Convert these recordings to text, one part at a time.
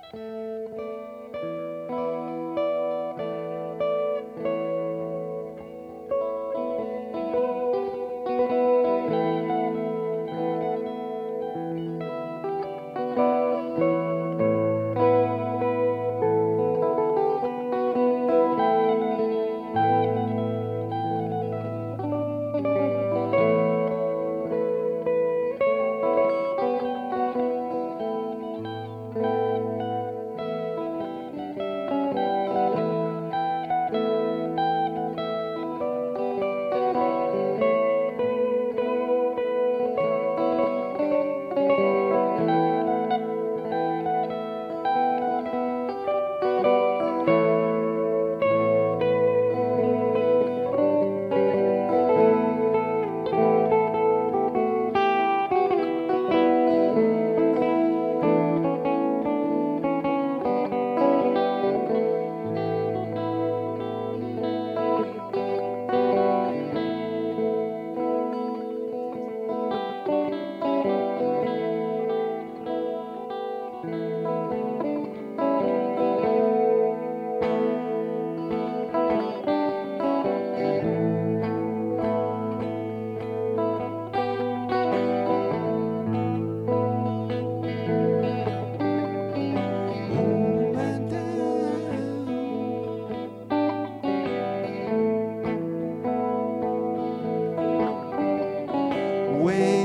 Way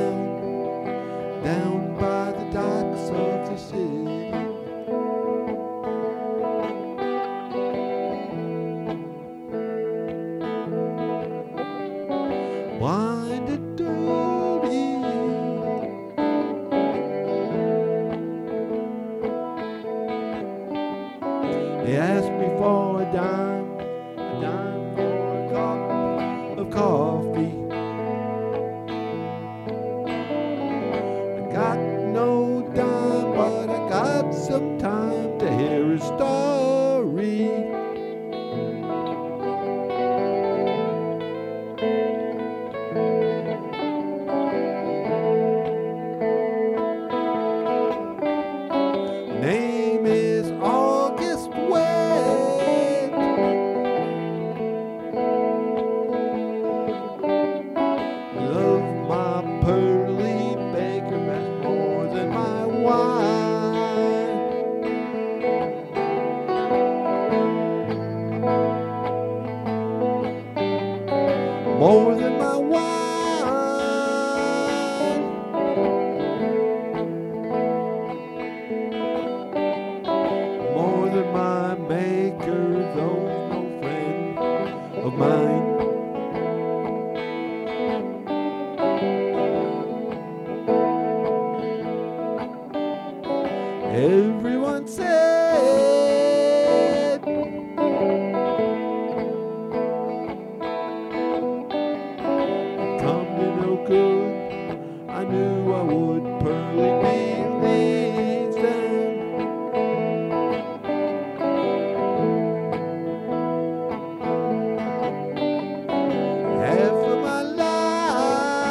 down by the docks of the city. Winded dirty. They asked me for a dime for a cup of coffee. Got no dime, but I got some time to hear a story. Name is August Wet. Love my pearly baker more than my wine. More than my wine. More than my maker, though no friend of mine. Everyone said come to no good. I knew I would pearly beans down. Half of my life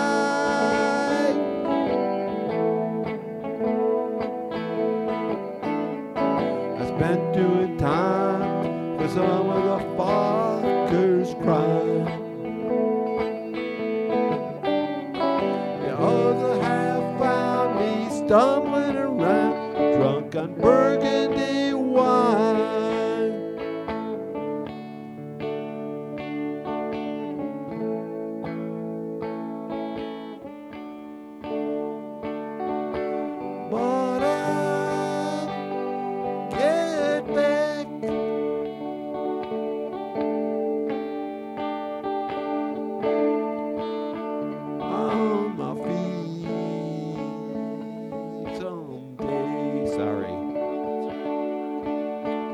I spent doing time for some of the fuckers' crime. The other half found me stumbling around, drunk on burgundy wine. But I'll get back on my feet someday. Sorry.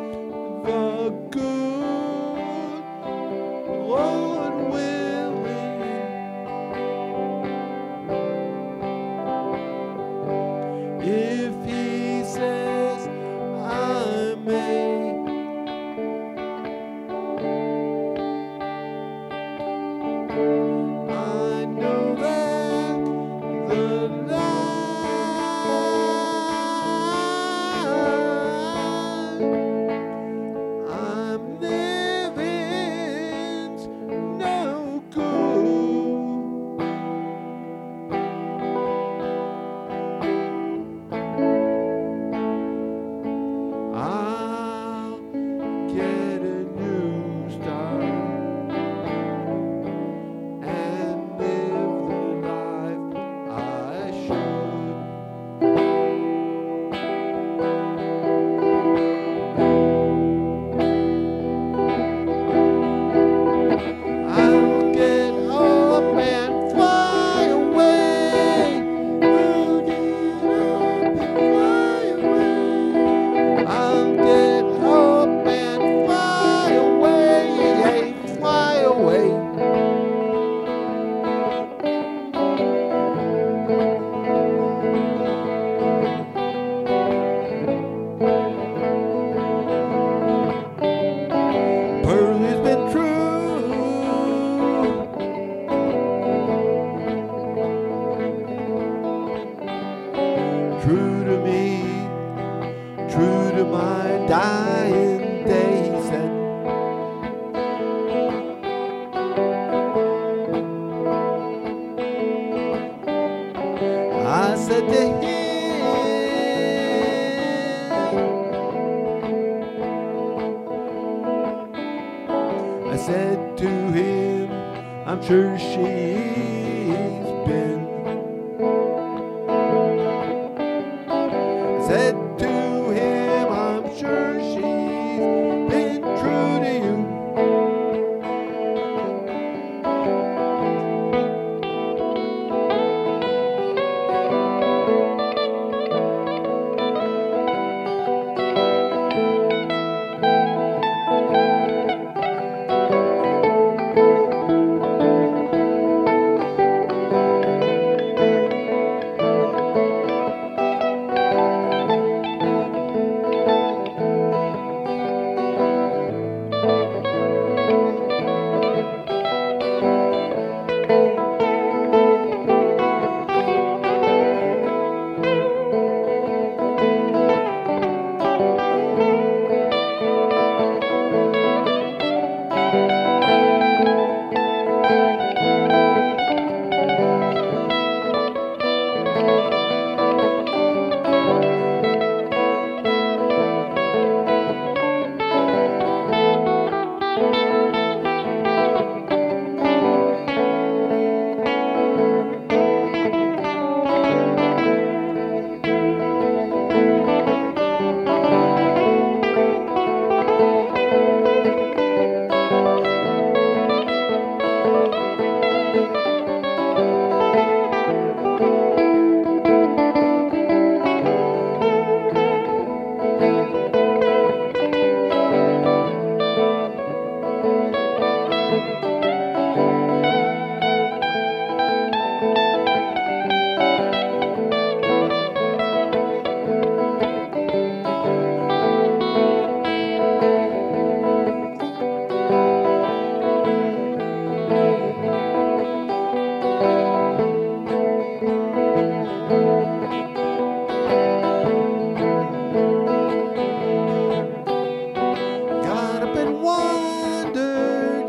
my dying day, he said. I said to him, I said to him, I'm sure she's been. I said to him, I'm sure she's been true to you. Got up and wandered,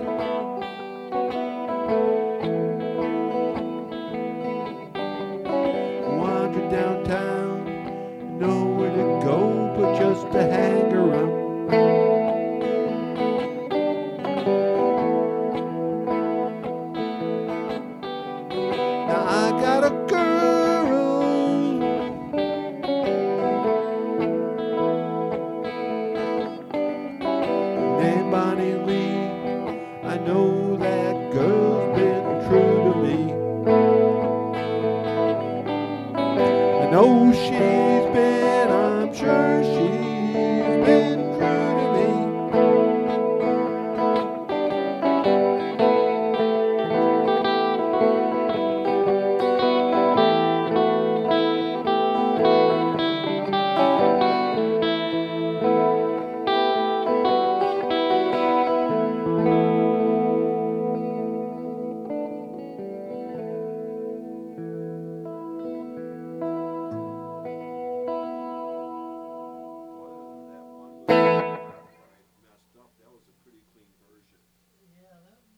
wandered downtown, nowhere to go but just to hang around. Now I got a girl, named Bonnie Lee. I know that girl's been true to me. I know she's been, I'm sure she's been true to me. That was a pretty clean version. Yeah, that